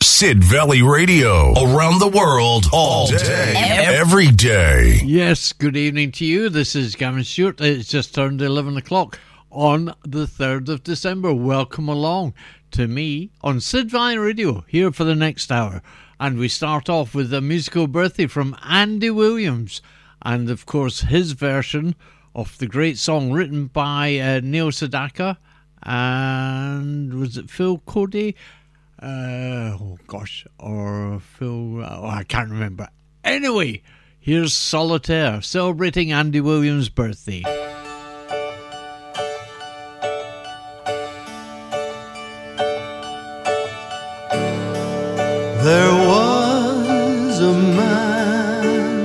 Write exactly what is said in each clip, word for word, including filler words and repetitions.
Sid Valley Radio, around the world, all day, every day. Yes, good evening to you. This is Gavin Stewart. It's just turned eleven o'clock on the third of December. Welcome along to me on Sid Valley Radio, here for the next hour. And we start off with a musical birthday from Andy Williams, and of course his version of the great song written by uh, Neil Sedaka and was it Phil Cody? Uh, oh gosh, or Phil, oh, I can't remember. Anyway, here's Solitaire, celebrating Andy Williams' birthday. There was a man,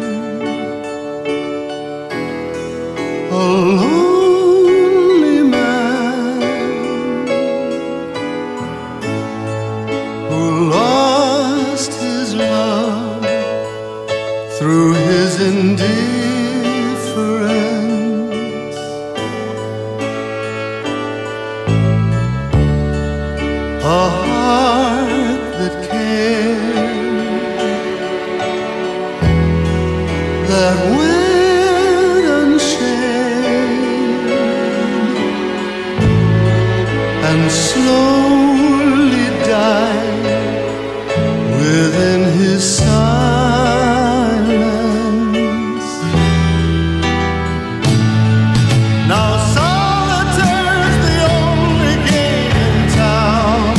a lonely man, who lost his love through his indifference. A heart that cared, that went unshared, and slowly died within his silence. Now solitaire's the only game in town,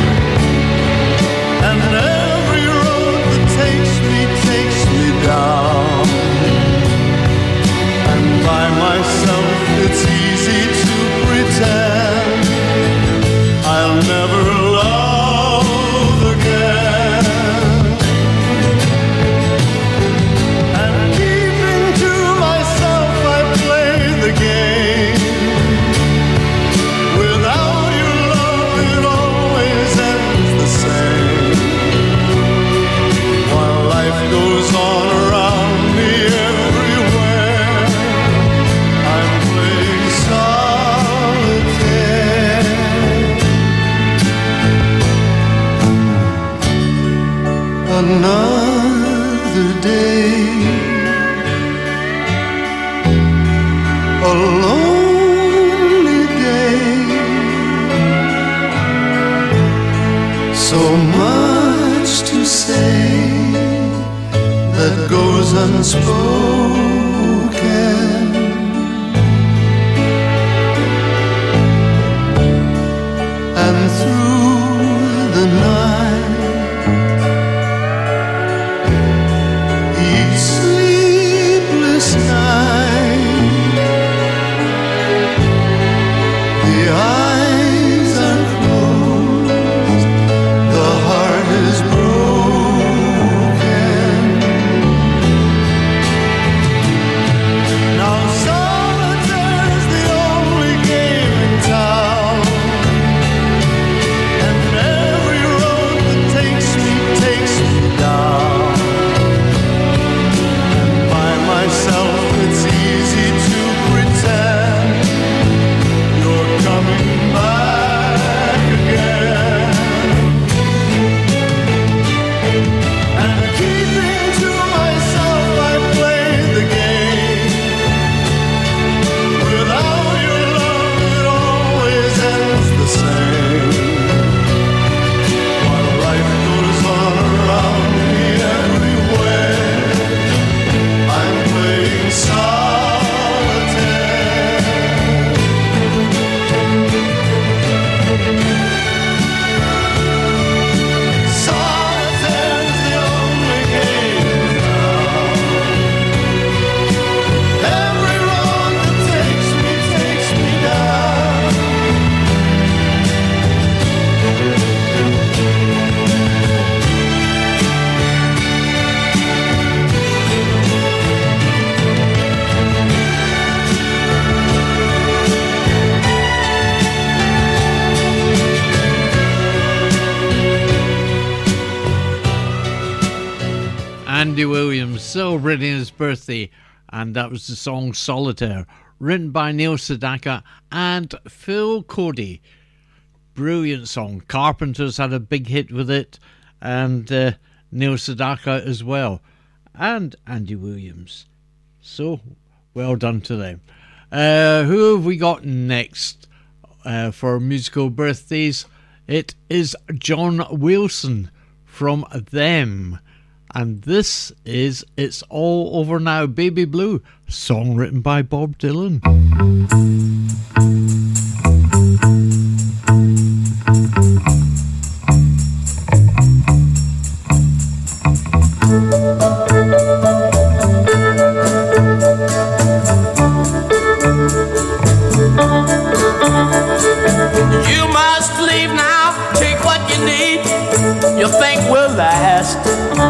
and every road that takes me, takes me down. And by myself it's easy to pretend I'll never love again. And keeping to myself I play the game. Without your love it always ends the same. While life goes on around me everywhere, I'm playing solitaire. Another day, a lonely day, so much to say that goes unspoken. And through the night, each sleepless night, the eyes are closed, the heart is broken. Now solitaire's the only game in town, and every road that takes me, takes me down. And by myself it's easy to pretend you're coming back again. And keeping to myself I play the game. Without your love it always ends the same. While life goes on around me everywhere, I'm playing solitaire. Solitaire's the only game now. Every road that takes me, takes me down. Andy Williams celebrating his birthday, and that was the song Solitaire, written by Neil Sedaka and Phil Cody. Brilliant song. Carpenters had a big hit with it, and uh, Neil Sedaka as well, and Andy Williams. So, well done to them. Uh, who have we got next uh, for musical birthdays? It is John Wilson from Them. And this is It's All Over Now, Baby Blue, song written by Bob Dylan. You must leave now, take what you need, you think will last.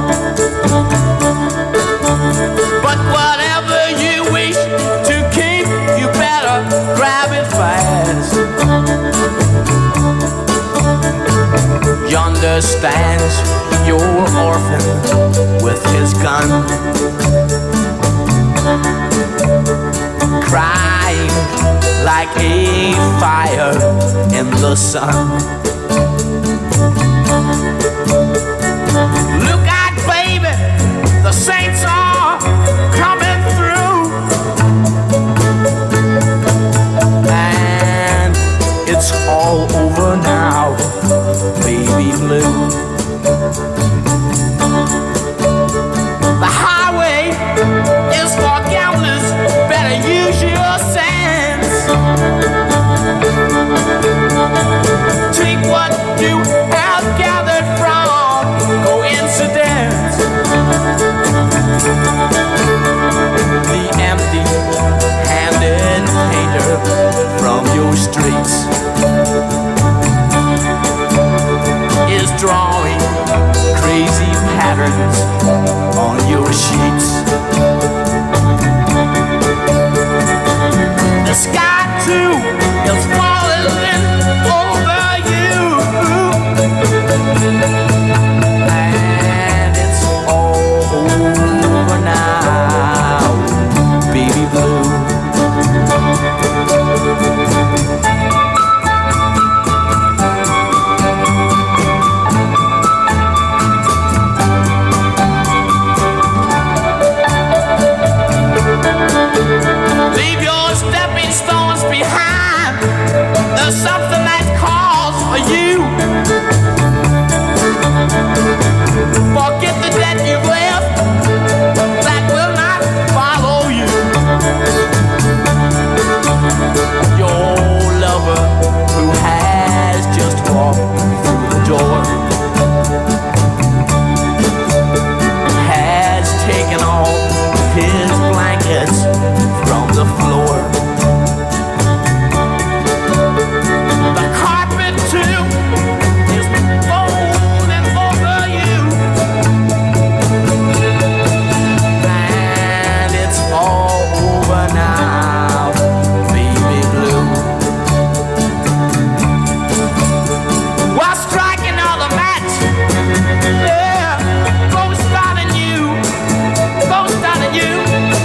But whatever you wish to keep, you better grab it fast. Yonder stands your orphan with his gun, crying like a fire in the sun. Look out, baby, the saints are coming through, and it's all over now, baby blue. The highway is for gamblers, better use your sense. Take what you have gathered from coincidence. The empty-handed painter from your streets is drawing crazy patterns on your sheets. The sky too is falling over you, and it's all over now, baby blue. Leave your stepping stones behind. There's something that calls for you. Forget the debt you've left, that will not follow you. Your lover who has just walked through the door has taken all his blankets from the floor. The carpet too is folding over you, and it's all over now, baby blue. Well, strike another match, yeah, go starting you, go starting you.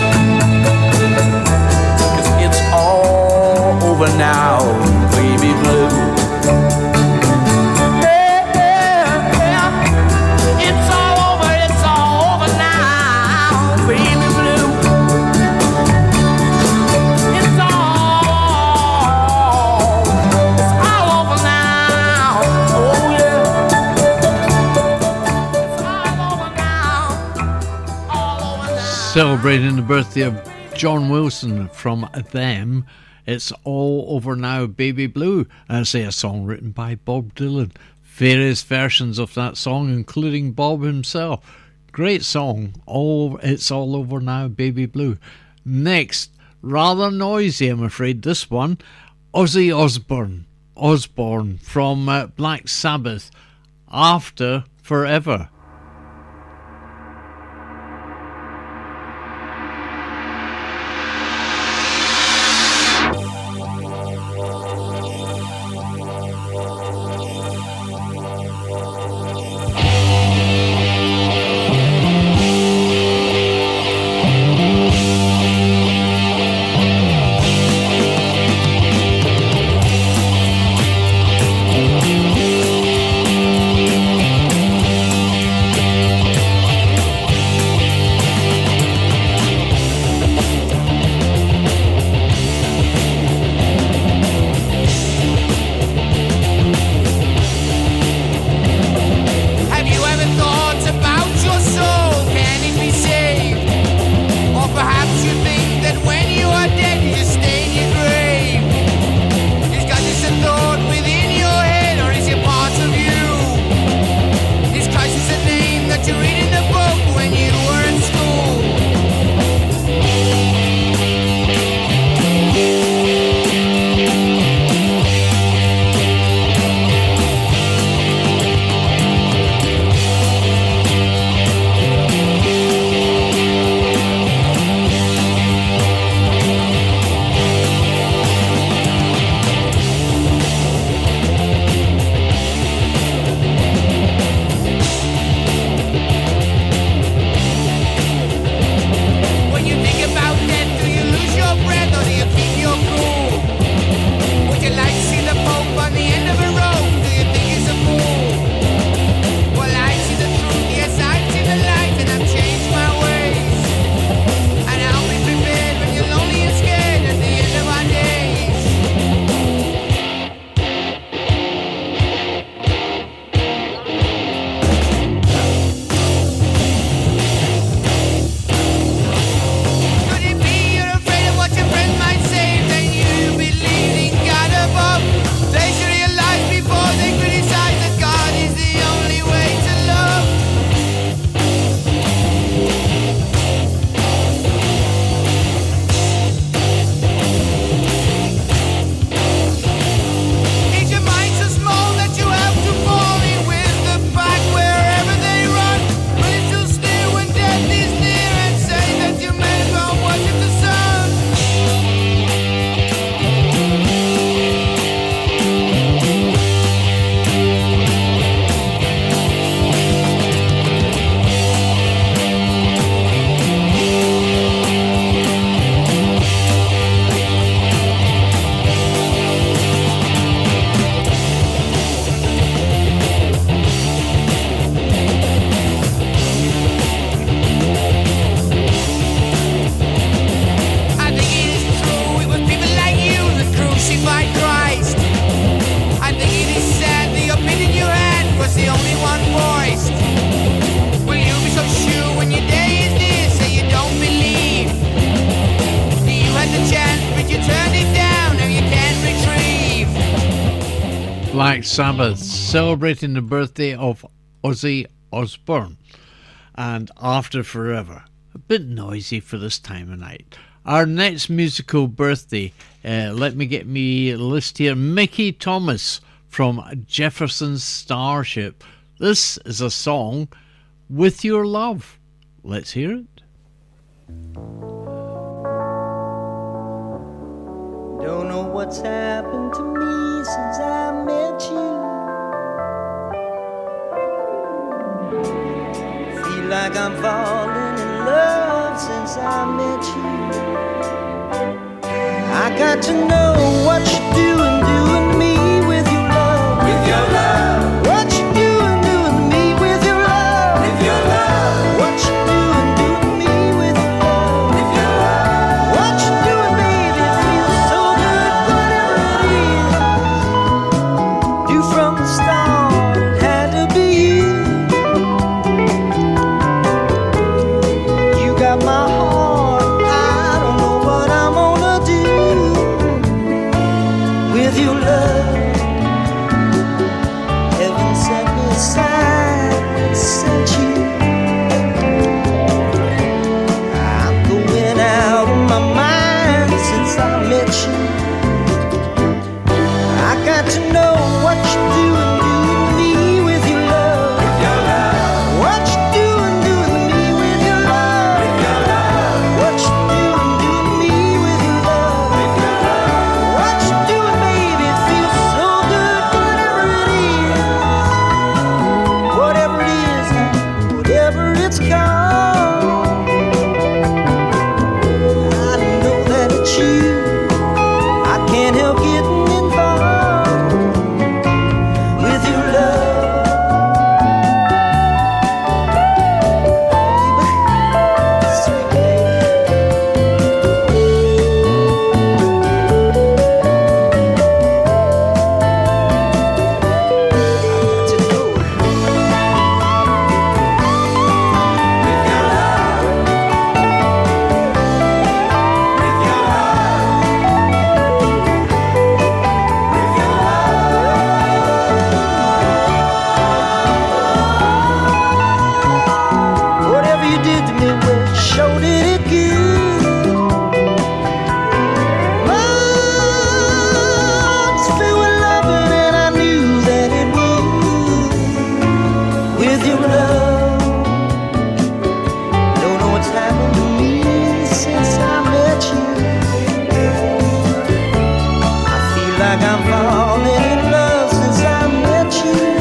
Over now, baby blue. Yeah, yeah, yeah. It's all over, it's all over now, baby blue. It's all, it's all over now, oh yeah. It's all over now, all over now. Celebrating the birthday of John Wilson from Them. It's All Over Now, Baby Blue. I say a song written by Bob Dylan. Various versions of that song, including Bob himself. Great song. All It's All Over Now, Baby Blue. Next, rather noisy, I'm afraid, this one. Ozzy Osbourne. Osbourne from uh, Black Sabbath. After Forever. Black Sabbath, celebrating the birthday of Ozzy Osbourne, and After Forever. A bit noisy for this time of night. Our next musical birthday, uh, let me get me list here. Mickey Thomas from Jefferson Starship. This is a song, With Your Love. Let's hear it. Don't know what's happened to me since I met you. Feel like I'm falling in love since I met you. I got to know what you're doing, doing me with your love. With your love. What you doing, doing me with your love. With your love. What you doing, doing me with your love. With your love. What you doing, baby, it feels so good, whatever it is. You from the start, it had to be you. You got my heart, I don't know what I'm gonna do with your love. Heaven sent me a sign, sent you. I'm going out of my mind since I met you. I got to know what you're doing, doing me with your love. With your love. What you doing, doing me with your love. With your love. What you doing, doing me with your love. With your love. What you doing, baby, it feels so good, whatever it is. Whatever it is, whatever it's called. I know that it's you. I can't help getting involved with your love. Baby, sweet baby. I got to know with your love. With your love. Whatever you did to me, well, you sure did it good. My heart's filled with loving, and I knew that it would. With your love, don't know what's happened to me since I met you. I feel like I'm falling in love since I met you.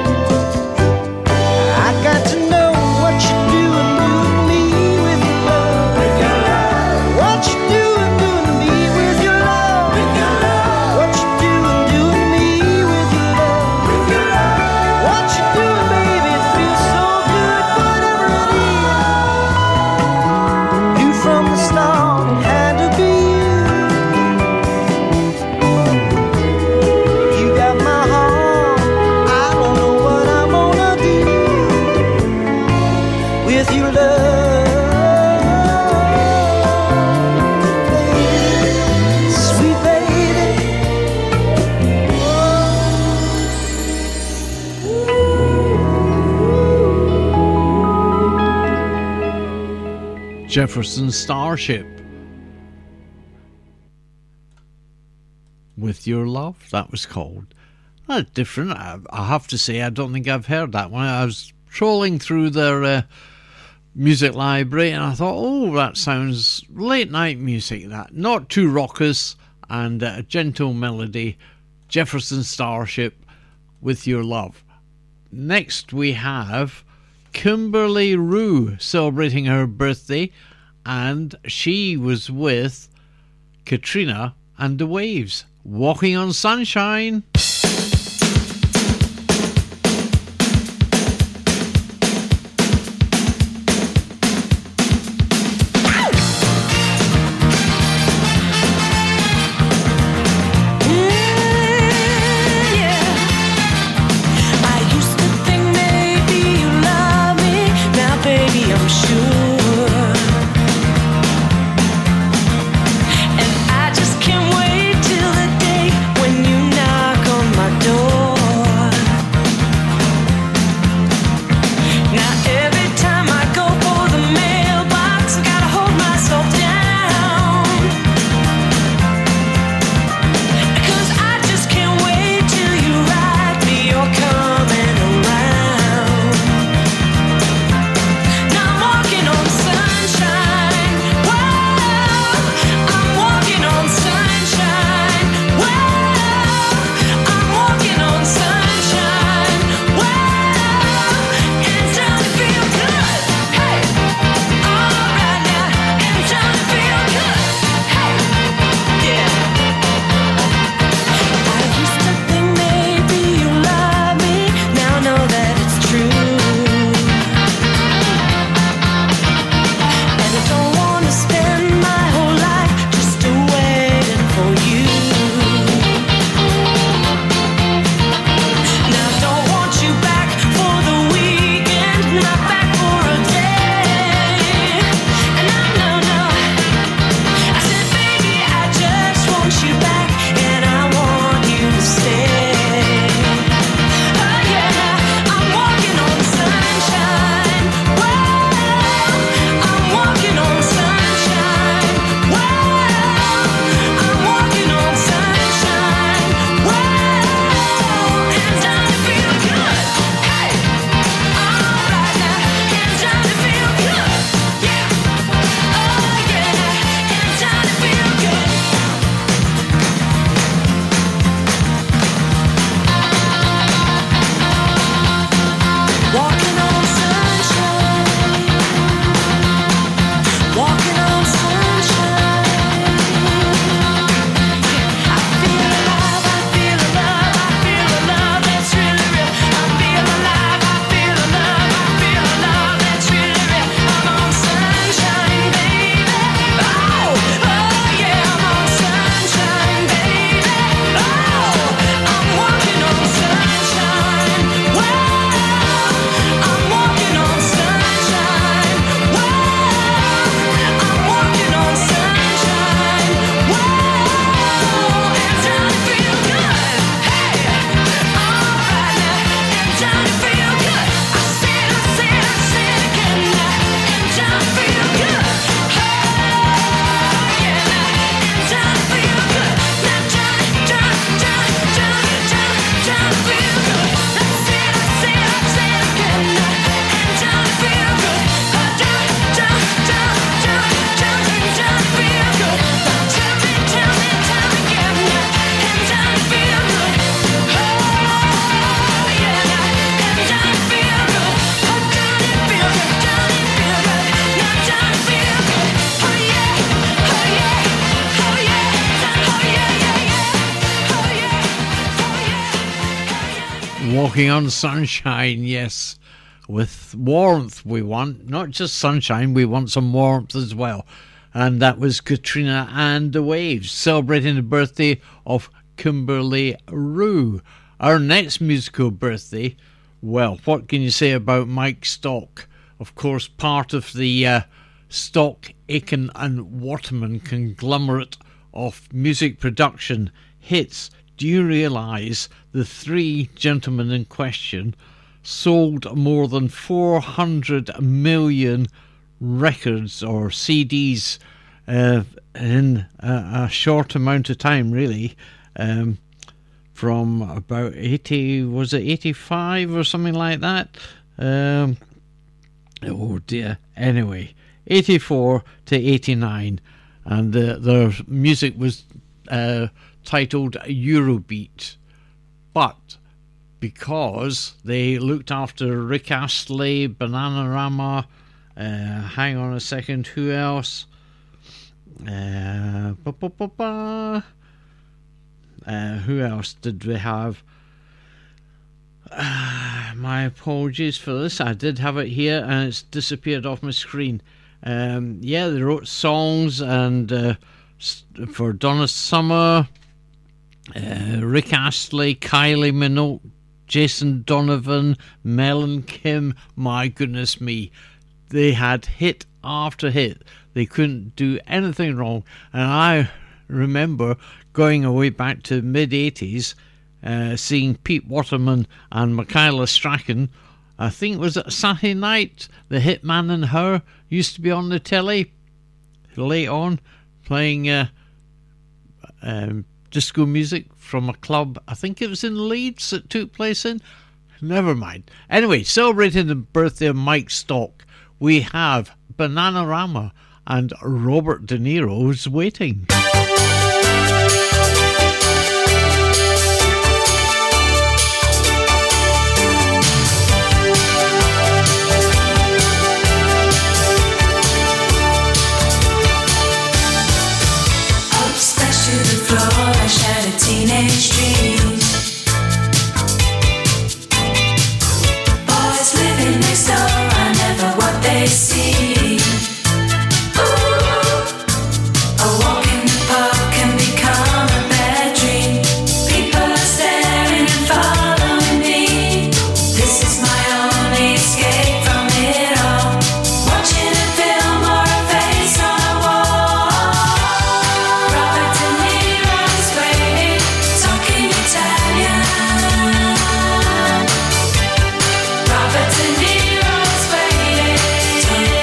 I got to know what you're doing, doing me with your love. With your love. What you doing, doing me with your love. With your love. What you doing, doing me with your love. With your love. What you doing, baby, it feels so good, whatever it is. You from the start, it had to be you. You got my heart, I don't know what I'm gonna do with your love, baby, sweet baby. Jefferson Starship. With Your Love, that was called. That's different. I, I have to say, I don't think I've heard that one. I was trolling through their uh, music library and I thought, oh, that sounds late night music, that. Not too raucous and uh, a gentle melody. Jefferson Starship, With Your Love. Next we have Kimberly Rue celebrating her birthday, and she was with Katrina and the Waves, Walking on Sunshine. And I just can't wait till the day when you knock on Walking on sunshine, yes. With warmth we want, not just sunshine, we want some warmth as well. And that was Katrina and the Waves, celebrating the birthday of Kimberly Rue. Our next musical birthday, well, what can you say about Mike Stock? Of course, part of the uh, Stock, Aitken and Waterman conglomerate of music production hits. Do you realise the three gentlemen in question sold more than four hundred million records or C Ds uh, in a, a short amount of time, really, um, from about eighty, was it eighty-five or something like that? Um, oh dear. Anyway, eighty-four to eighty-nine, and uh, their music was uh, titled Eurobeat, but because they looked after Rick Astley, Bananarama, uh, hang on a second, who else? Uh, ba, ba, ba, ba. Uh, who else did we have? Uh, my apologies for this. I did have it here and it's disappeared off my screen. Um, yeah, they wrote songs and uh, for Donna Summer, uh, Rick Astley, Kylie Minogue, Jason Donovan, Mel and Kim. My goodness me, they had hit after hit. They couldn't do anything wrong. And I remember going away back to mid eighties, uh, seeing Pete Waterman and Michaela Strachan. I think it was at Saturday night. The Hitman and Her used to be on the telly late on, playing uh, um, disco music from a club. I think it was in Leeds that took place in. Never mind. Anyway, celebrating the birthday of Mike Stock, we have Bananarama and Robert De Niro's Waiting. Teenage dreams. Boys living next door are never what they seem. Ooh, a walk in the park can become a bad dream. People are staring and following me. This is my only escape from it all. Watching a film or a face on a wall. Robert De Niro's waiting. Talking Italian. Robert De Niro's waiting.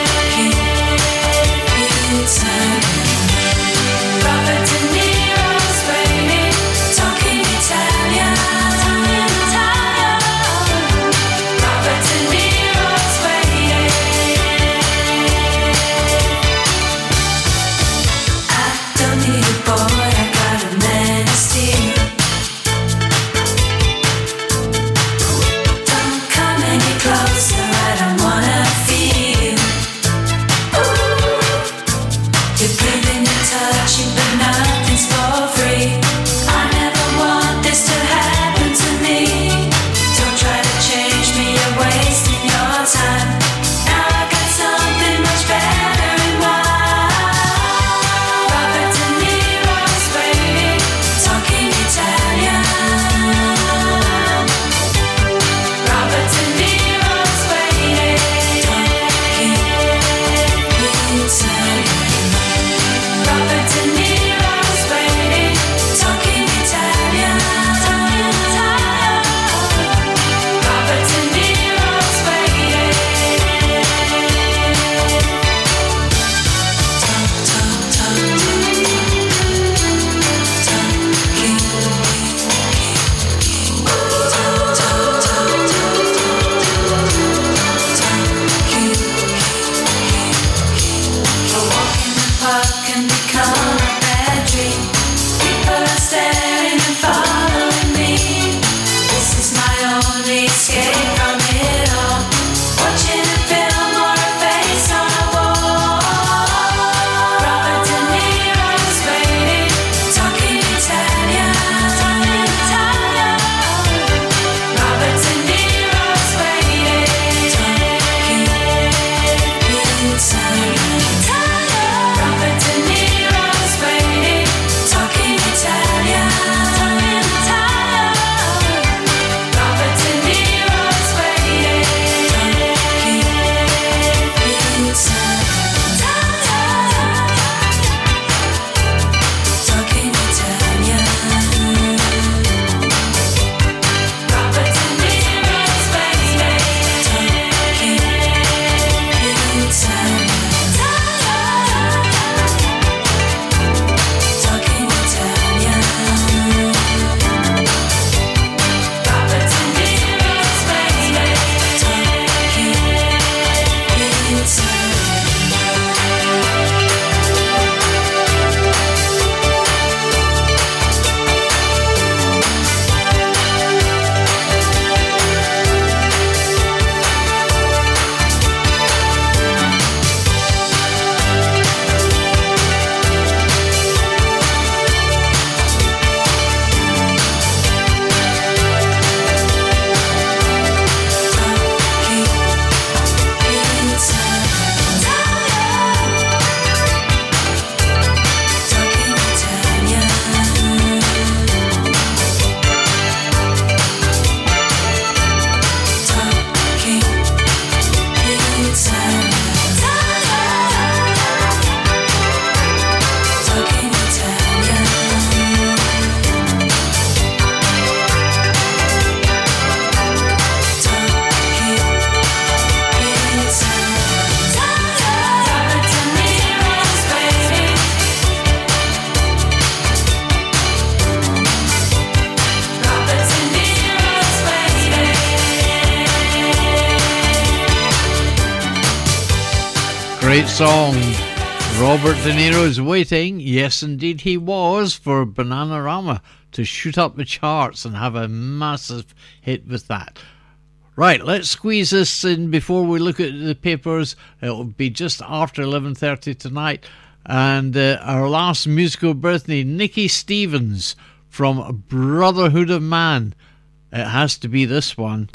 Great song. Robert De Niro's waiting, yes indeed he was, for Bananarama to shoot up the charts and have a massive hit with that. Right, let's squeeze this in before we look at the papers. It'll be just after eleven thirty tonight. And uh, our last musical birthday, Nikki Stevens from Brotherhood of Man. It has to be this one.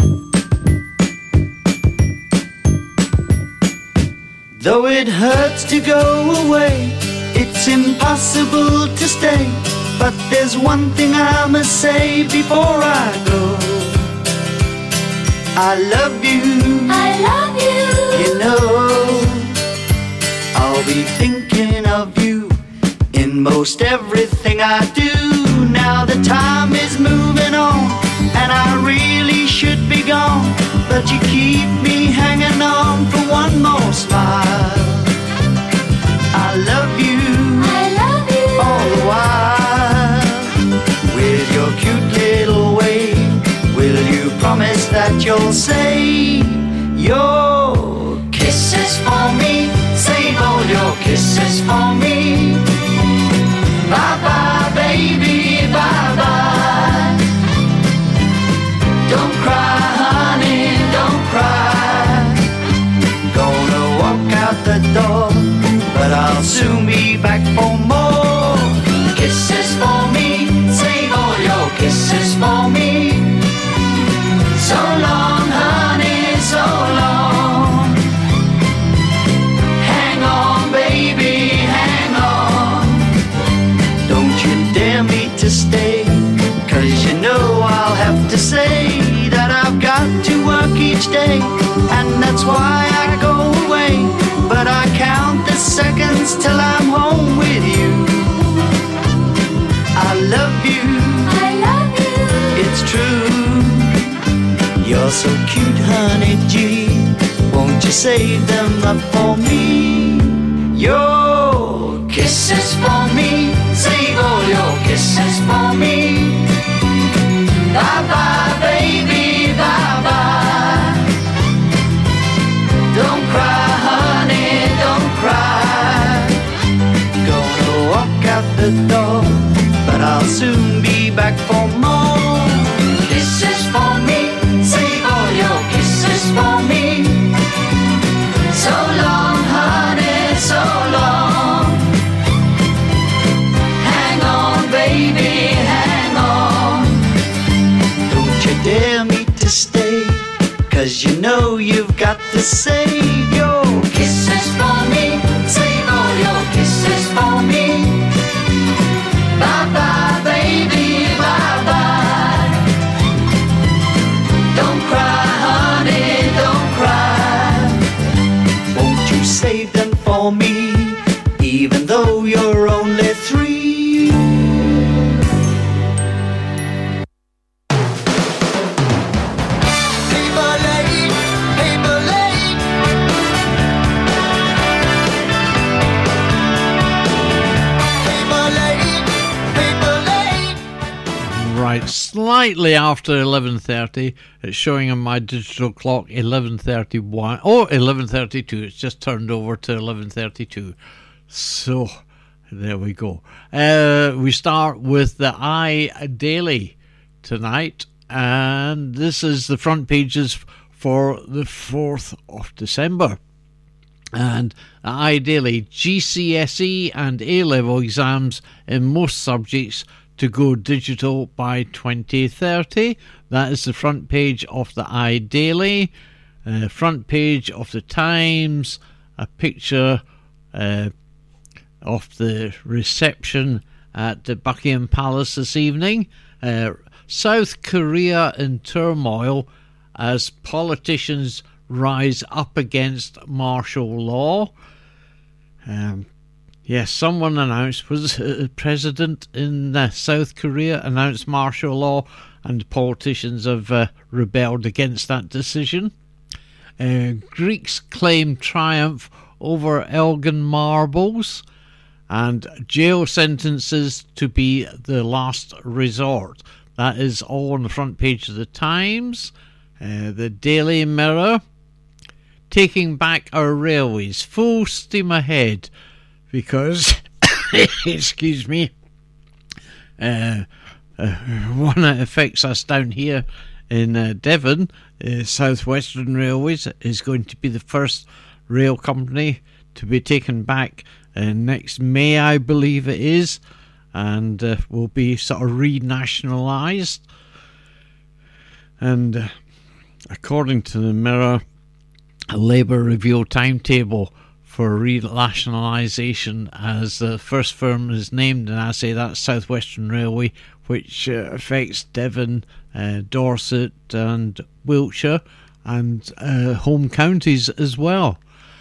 Though it hurts to go away, it's impossible to stay. But there's one thing I must say before I go. I love you, I love you. you know. I'll be thinking of you in most everything I do. Now the time is moving on, and I really should be gone, but you keep me hanging on for one more smile. I love you, I love you. all the while. With your cute little way, will you promise that you'll save your kisses for me? Save all your kisses for me. Bye bye baby, bye bye. Don't cry honey, don't cry. Gonna walk out the door, but I'll soon be back for more kisses for me. Save all your kisses for me. So long honey, so long. Hang on baby, hang on. Don't you dare me to stay, 'cause you know I'll have to say that I've got to work each day, and that's why I go away. But I count the seconds till I'm home with you. I love you, I love you. it's true. You're so cute honey G, won't you save them up for me? Your kisses for me. Save all your kisses for me. Bye bye baby, bye bye. Don't cry honey, don't cry. Gonna walk out the door, but I'll soon be back for more kisses for me. Save all your kisses for me. So long honey, so long. Hang on baby, hang on. Don't you dare me to stay, 'cause you know you've got to save your kisses for me. Save all your kisses for me. Bye bye baby, bye bye. Don't cry honey, don't cry. Won't you save them for me, even though you're only three? Paper lane, paper lane. Paper lane, paper lane. Right, slightly after eleven thirty. It's showing on my digital clock eleven thirty-one. Oh, eleven thirty-two. It's just turned over to eleven thirty-two. So, there we go. Uh, we start with the I Daily tonight. And this is the front pages for the fourth of December. And I Daily, G C S E and A-level exams in most subjects to go digital by twenty thirty. That is the front page of the I Daily. Uh, front page of the Times, a picture uh, of the reception at the Buckingham Palace this evening. Uh, South Korea in turmoil as politicians rise up against martial law. Um, yes, someone announced, was a president in uh, South Korea announced martial law, and politicians have uh, rebelled against that decision. Uh, Greeks claim triumph over Elgin marbles, and jail sentences to be the last resort. That is all on the front page of the Times. Uh, the Daily Mirror. taking back our railways, full steam ahead, because, excuse me, uh, uh, one that affects us down here in uh, Devon, uh, South Western Railways is going to be the first rail company to be taken back uh, next May, I believe it is, and uh, will be sort of renationalised. And uh, according to the Mirror, a Labour revealed timetable for renationalisation as the first firm is named, and I say that's South Western Railway, which uh, affects Devon, uh, Dorset and Wiltshire and uh, home counties as well.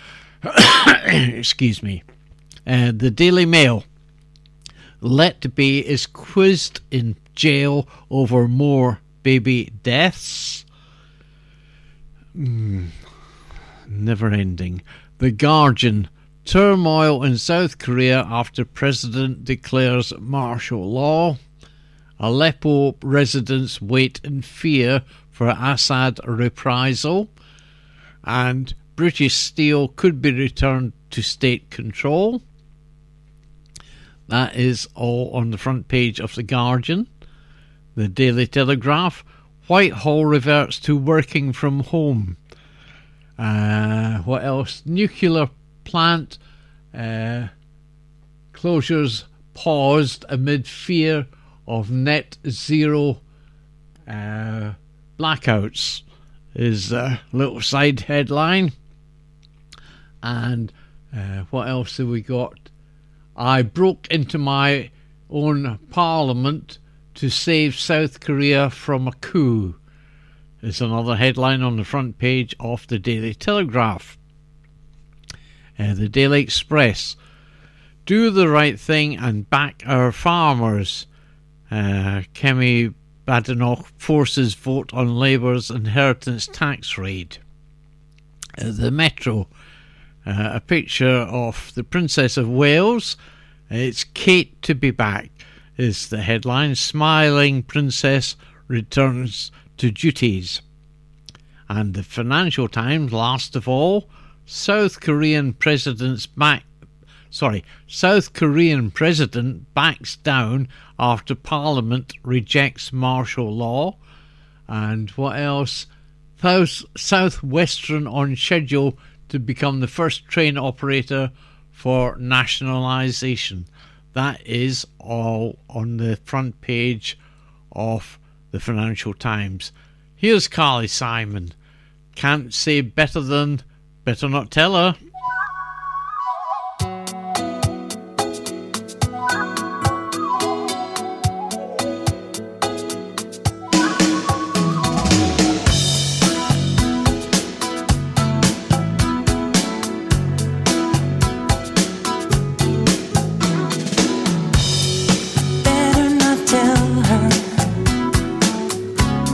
Excuse me. Uh, the Daily Mail. Letby is quizzed in jail over more baby deaths. Mm, never ending. The Guardian. Turmoil in South Korea after president declares martial law. Aleppo residents wait in fear for Assad reprisal. And British steel could be returned to state control. That is all on the front page of The Guardian. The Daily Telegraph. Whitehall reverts to working from home. Uh, what else? Nuclear plant uh, closures paused amid fear of net zero uh, blackouts is a little side headline. And uh, what else have we got? I broke into my own parliament to save South Korea from a coup is another headline on the front page of the Daily Telegraph. Uh, the Daily Express. Do the right thing and back our farmers. Uh, Kemi Badenoch forces vote on Labour's inheritance tax raid. Uh, the Metro. Uh, a picture of the Princess of Wales. It's Kate to be back is the headline. Smiling princess returns to duties. And the Financial Times, last of all, South Korean president's back. Sorry, South Korean president backs down after Parliament rejects martial law. And what else? South Southwestern on schedule to become the first train operator for nationalisation. That is all on the front page of the Financial Times. Here's Carly Simon. Can't say better than Better Not Tell Her.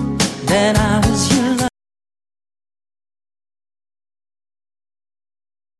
That I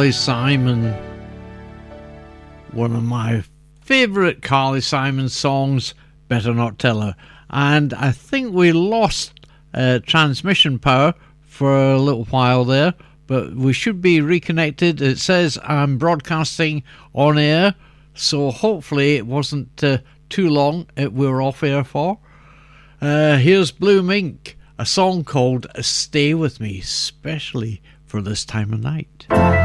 Carly Simon, one of my favourite Carly Simon songs, Better Not Tell Her. And I think we lost uh, transmission power for a little while there, but we should be reconnected. It says I'm broadcasting on air, so hopefully it wasn't uh, too long it we were off air for. Uh, here's Blue Mink, a song called Stay With Me, especially for this time of night.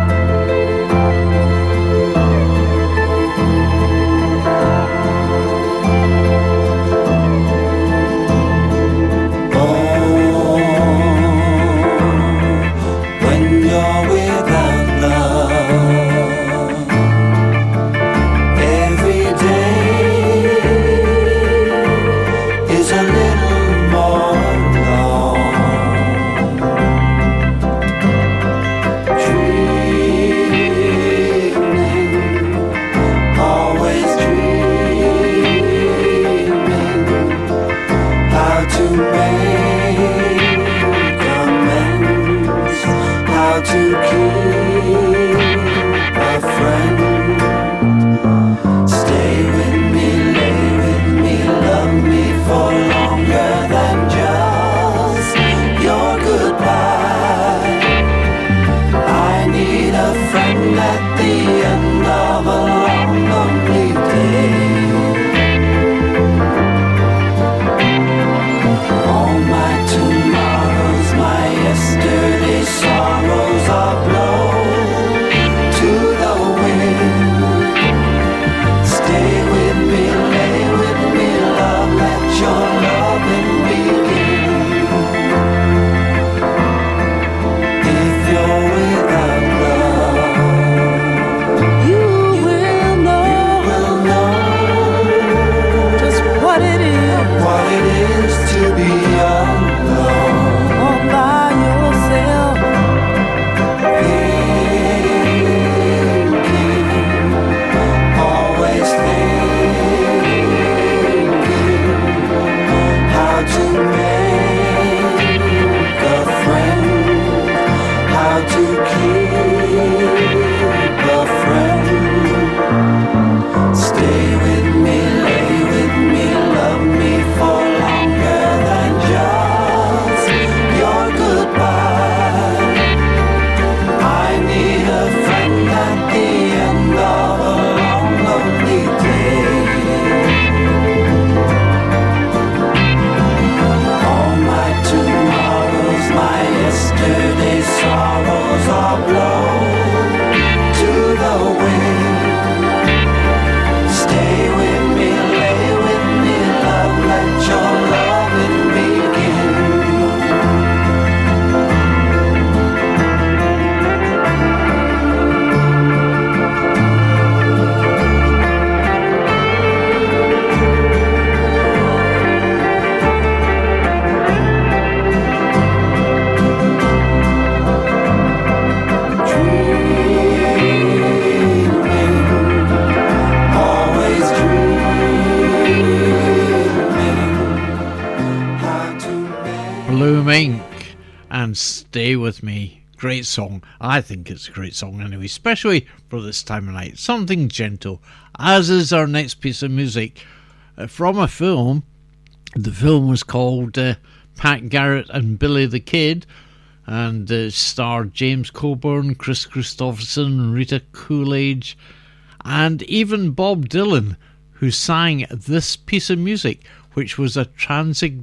Stay With Me. Great song. I think it's a great song anyway, especially for this time of night. Something gentle, as is our next piece of music uh, from a film. The film was called uh, Pat Garrett and Billy the Kid, and uh, starred James Coburn, Chris Christopherson, Rita Coolidge, and even Bob Dylan, who sang this piece of music, which was a, trans- a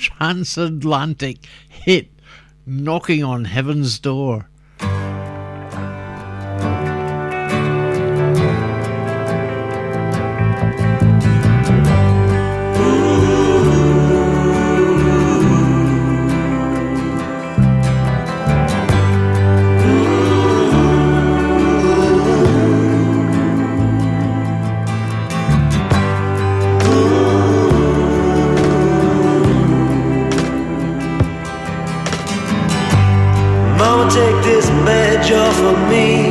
transatlantic hit, knocking on heaven's door. Take this badge off of me.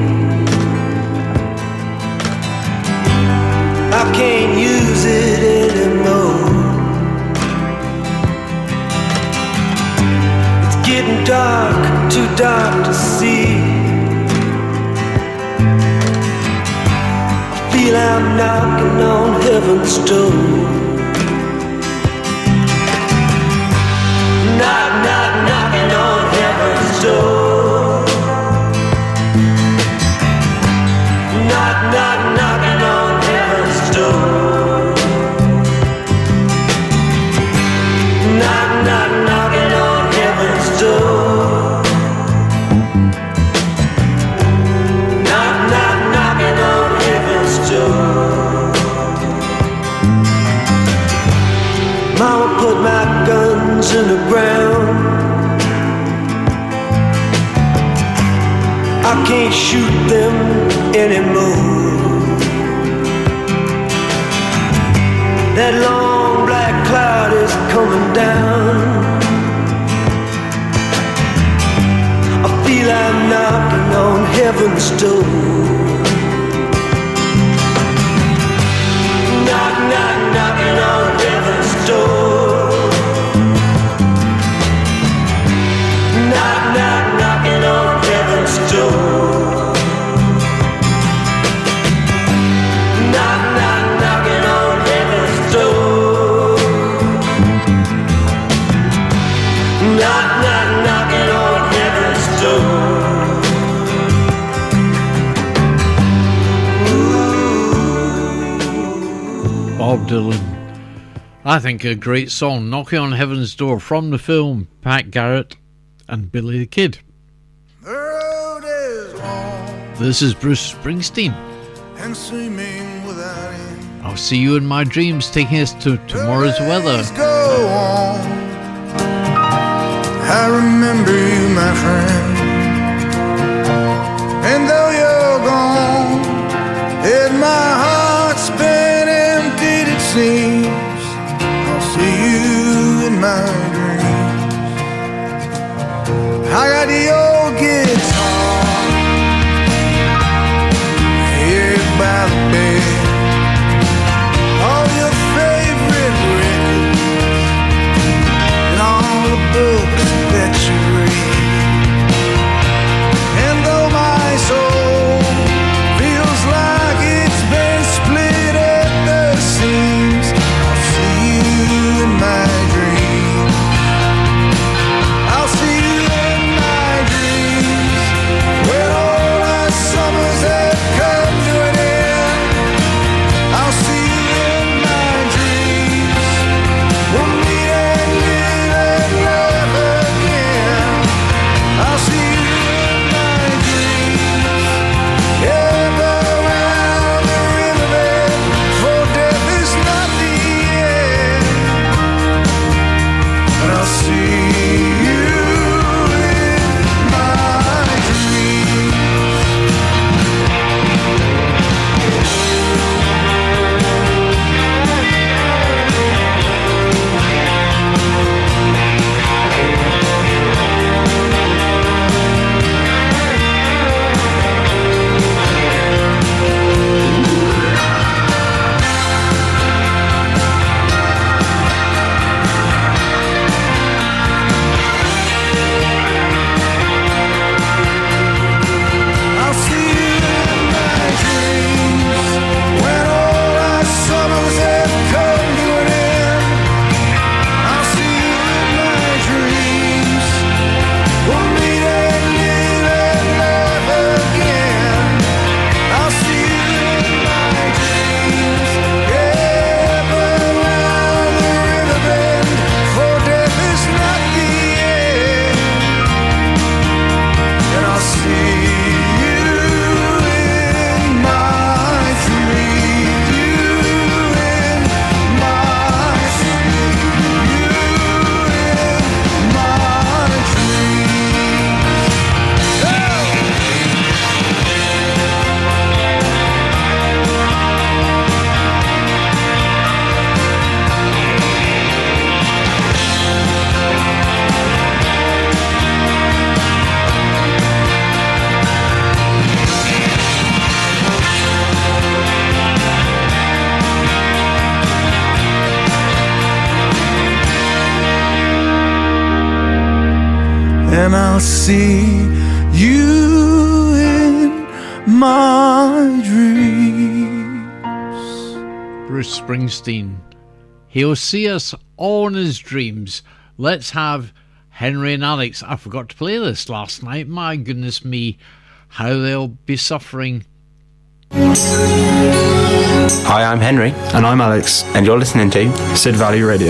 I can't use it anymore. It's getting dark, too dark to see. I'm knocking on heaven's door. Knock, knock, knocking on heaven's door. Knock, knock, knocking on heaven's door. Knock, knock, knocking on heaven's door. Knock, knock, knocking on heaven's door. Mama put my guns in the ground. I can't shoot them anymore. That long black cloud is coming down. I feel I'm knocking on heaven's door. Knock, knock, knocking on heaven's door. Knock, knock, knocking on heaven's door. Knock, knock, knocking on heaven's door. Knock, knock, knocking on heaven's door. Bob Dylan. I think a great song, Knocking on Heaven's Door, from the film Pat Garrett and Billy the Kid. The road is long This is Bruce Springsteen. and seeming without end. I'll see you in my dreams, taking us to tomorrow's weather. Days go on. I remember you, my friend. And though you're gone, and my heart's been emptied, it seems, I'll see you in my dreams. I got the old guitar here by the bed. All your favorite records and all the books that you read. And though my soul feels like it's been split at the seams, I'll see you in my dreams. I'll see you in my dreams when all our summers have come to an end. I'll see you in my dreams. We'll meet and live and love again. I'll see you in my dreams. Yeah, around the riverbed, for death is not the end. And I'll see you in my dreams. I'll see you in my dreams when all our summers have come to an end. I'll see you in my dreams. We'll meet and live and love again. I'll see you in my dreams. Yeah, around the riverbed, for death is not the end. And I'll see you in my dreams. You in my dreams. You in my dreams. Oh! And I'll see you in my dreams. Bruce Springsteen. He'll see us all in his dreams. Let's have Henry and Alex. I forgot to play this last night. My goodness me, how they'll be suffering. Hi, I'm Henry. And I'm Alex. And you're listening to Sid Valley Radio.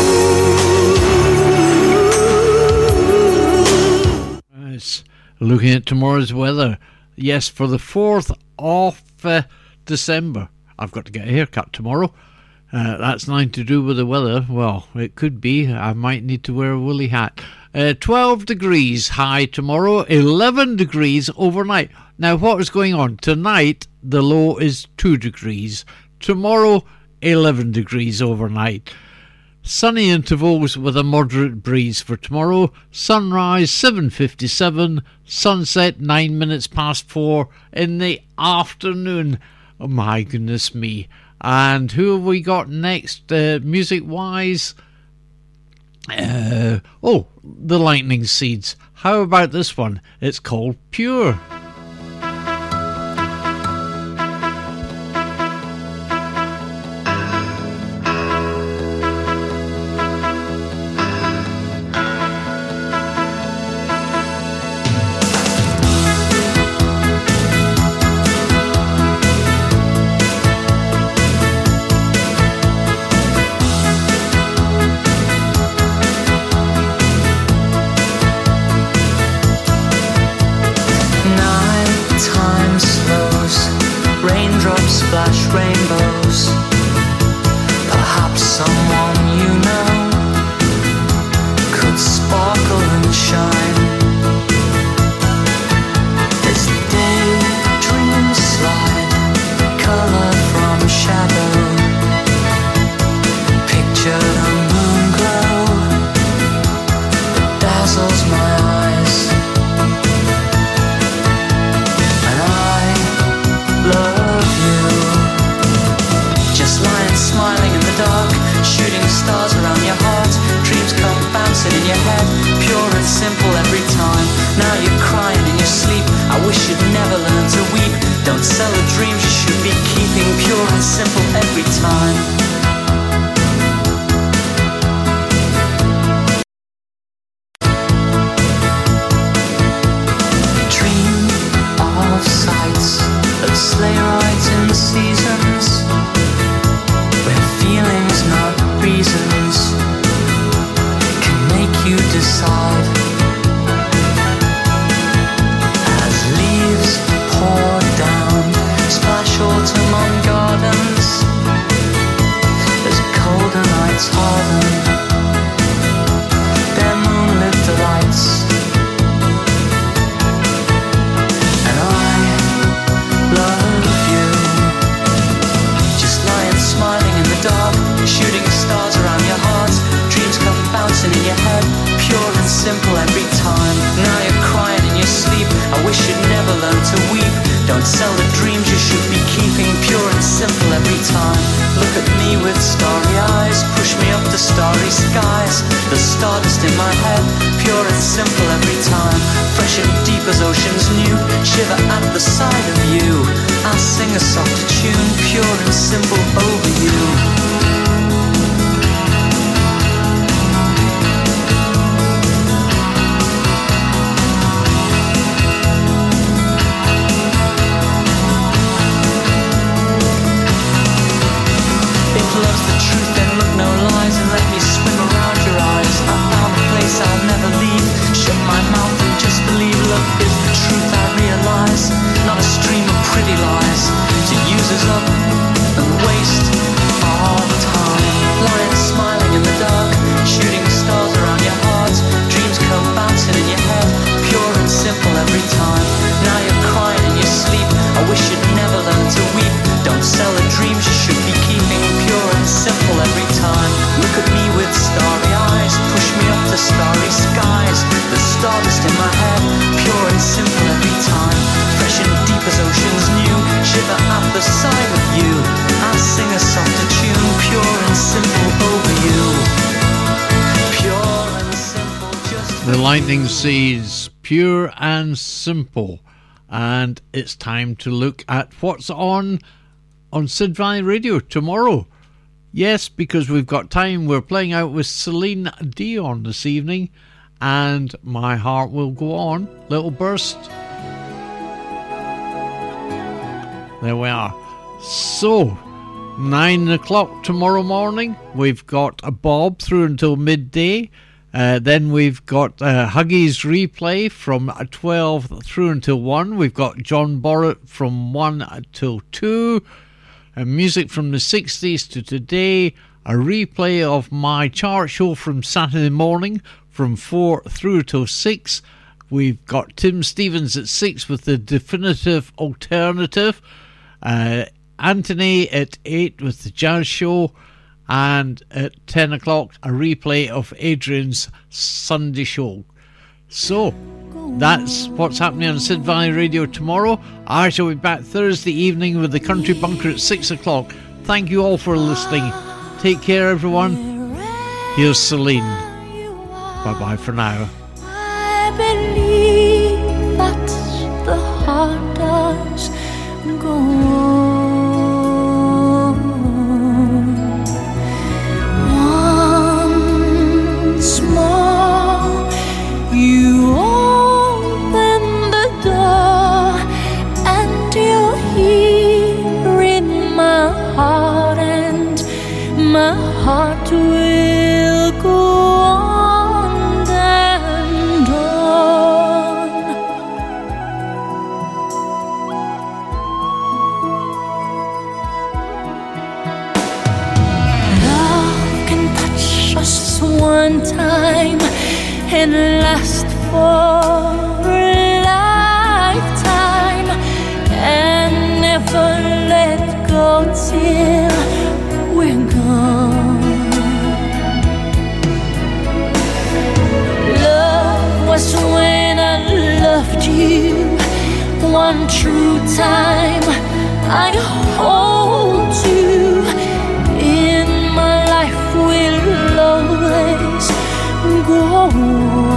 Yes. Looking at tomorrow's weather. Yes, for the fourth of uh, December. I've got to get a haircut tomorrow. Uh, that's nothing to do with the weather. Well, it could be. I might need to wear a woolly hat. Uh, twelve degrees high tomorrow, eleven degrees overnight. Now, what is going on? Tonight, the low is two degrees. Tomorrow, eleven degrees overnight. Sunny intervals with a moderate breeze for tomorrow. Sunrise seven fifty-seven, sunset nine minutes past four in the afternoon. Oh my goodness me. And who have we got next, uh, music-wise? Uh, oh, the Lightning Seeds. How about this one? It's called Pure. Splash rainbows. Perhaps someone you know could sparkle and shine. As daydreams slide, color from shadow. Picture the moon glow that dazzles my eyes. And I love you. Lying smiling in the dark, shooting stars around your heart. Dreams come bouncing in your head, pure and simple every time. Now you're crying in your sleep. I wish you'd never learn to weep. Don't sell the dreams you should be keeping, pure and simple every time. Dream of sights, of sleigh rides in seasons, feelings, not reasons, can make you decide. As leaves pour down, splash autumn on gardens, as colder nights harden their moonlit delights. And I love you, just lying smiling in the dark, shooting stars around your heart. Dreams come bouncing in your head, pure and simple every time. Now you're crying in your sleep. I wish you'd never learn to weep. Don't sell the dreams you should be keeping, pure and simple every time. Look at me with starry eyes, push me up the starry skies. The stardust in my head, pure and simple every time. Fresh and deep as oceans new, shiver at the sight of you. I'll sing a softer tune, pure and simple over you. Love's the truth, then look no lies and let me swim around your eyes. I found a place I'll never leave. Shut my mouth and just believe. Love is the truth I realize, not a stream of pretty lies to use us up and waste our time. Lying smiling in the dark, shooting stars around your heart. Dreams come bouncing in your head, pure and simple every time. Now you're crying in your sleep. I wish you'd never learn to weep. Don't sell the dreams you should be keeping, pure and simple every time. Look at me with starry eyes, push me up to starry skies. The stardust in my head, pure and simple every time. Fresh and deep as oceans new, shiver at the sight of you. I'll sing a softer tune, pure and simple over you. Pure and simple, just The Lightning Seeds, pure and simple. And it's time to look at what's on on Sid Valley Radio tomorrow. Yes, because we've got time. We're playing out with Celine Dion this evening, and My Heart Will Go On. Little burst. There we are. So, nine o'clock tomorrow morning, we've got a Bob through until midday. Uh, then we've got uh, Huggies replay from twelve through until one. We've got John Borrett from one till two. Uh, music from the sixties to today. A replay of my chart show from Saturday morning from four through till six. We've got Tim Stevens at six with the Definitive Alternative. Uh, Anthony at eight with the Jazz Show. And at ten o'clock, a replay of Adrian's Sunday show. So, that's what's happening on Sid Valley Radio tomorrow. I shall be back Thursday evening with the Country Bunker at six o'clock. Thank you all for listening. Take care, everyone. Here's Celine. Bye-bye for now. I believe that the heart does go on. Once more, you open the door, and you're here in my heart, and my heart will go on and on. Love can touch us one time and last for a lifetime, and never let go till we're gone. Love was when I loved you one true time. I hold you in my life, will always go on.